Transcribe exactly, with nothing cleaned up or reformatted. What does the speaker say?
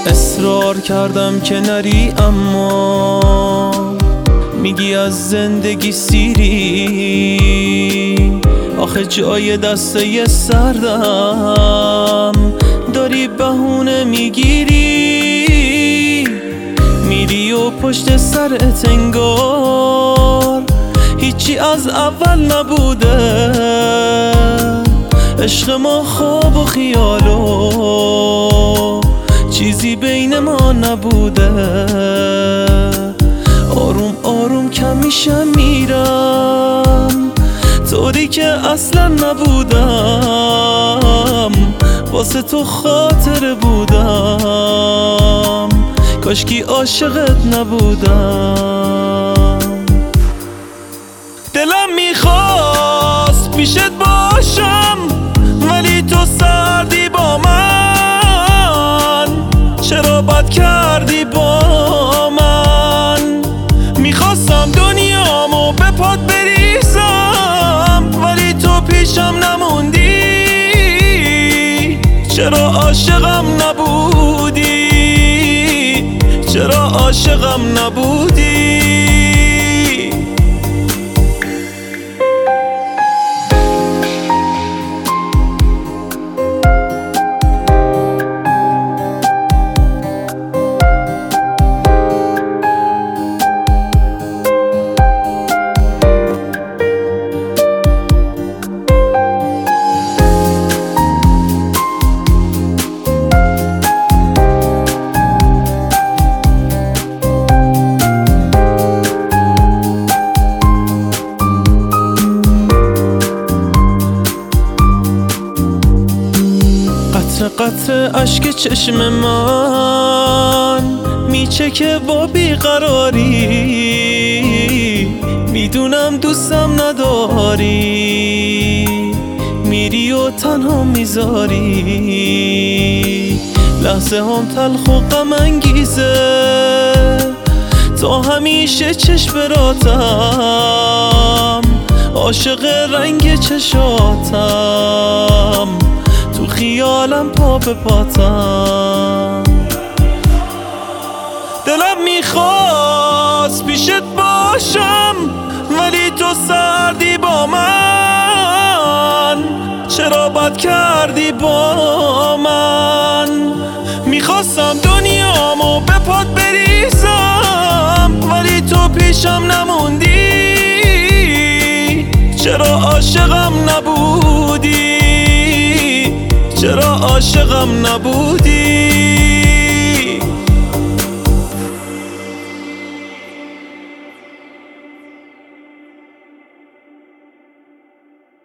اصرار کردم که نری اما میگی از زندگی سیری. آخه جای دسته سردم داری بهونه میگیری. میری و پشت سرت انگار هیچی از اول نبوده. عشق ما خواب و خیال و چیزی بین ما نبوده. آروم آروم کم میشم میرم طوری که اصلا نبودم. واسه تو خاطر بودم کاشکی عاشقت نبودم. دلم میخواست پیشت باشم ولی تو سردی با من. چرا بد کردی با من؟ میخواستم دنیامو به پات بریزم ولی تو پیشم نموندی. چرا عاشقم نبودی؟ چرا عاشقم نبودی؟ قطره قطره اشک چشم من میچکه با بیقراری. میدونم دوستم نداری میری و تنها میذاری. لحظه هم تلخ و غم انگیزه تا همیشه چشم براتم. عاشق رنگ چشاتم تو خیالم پا به پاتم. دلم میخواست پیشت باشم ولی تو سردی با من. چرا بد کردی با من؟ میخواستم دنیامو به پات بریزم ولی تو پیشم نموندی. چرا عاشقم نبودی؟ چرا عاشقم نبودی؟